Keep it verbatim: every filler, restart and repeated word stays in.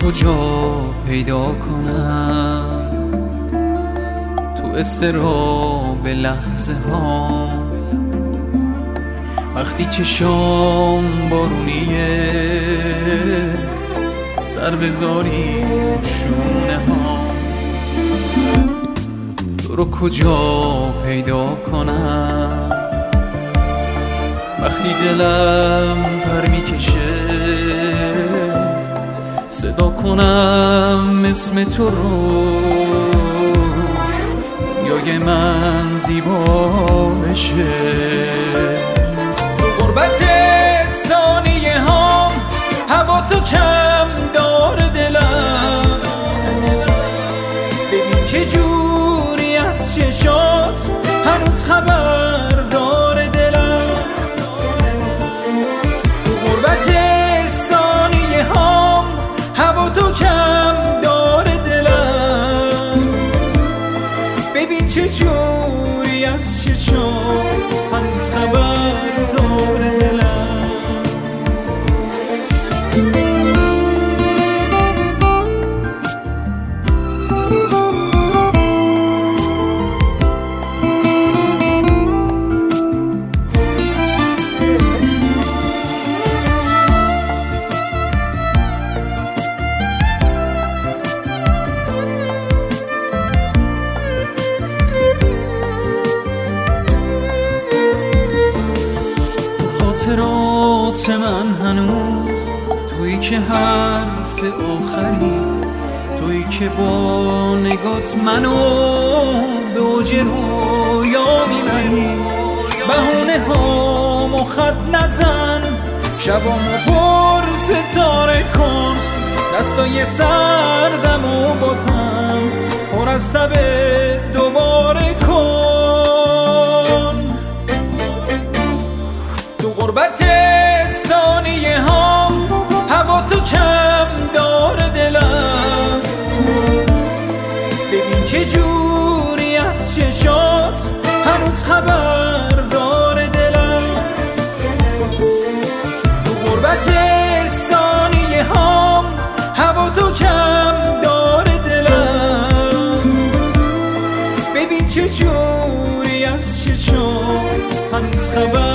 کجا پیدا کنم تو اضطراب لحظه ها، وقتی چشام بارونیه سر بذاری شونه ها. تو رو کجا پیدا کنم وقتی دلم پر میکشه صدا کنم اسم تو رو، یای من زیبا بشه. تو غربت ثانیه هام هوا تو کم داره دلم، ببین چه جوری از چشات هنوز خبر داره دلم. تو غربت ثانیه هام هوا تو کم داره دلم، ببین چه جوری از چشات هنوز خبر داره دلم. خاطرات من هنوز تویی که حرف آخری، تویی که با نگات منو به اوج رویا میبری. بهونه هامو خط نزن، شبامو پر ستاره کن، دستای سردمو بازم پر از تب دوباره کن. تو غربت ثانیه هام هوا تو کم داره دلم، ببین چه جوری از چشات هنوز خبر داره دلم. تو غربت ثانیه هام هوا تو کم داره دلم، ببین چه جوری از چشات هنوز خبر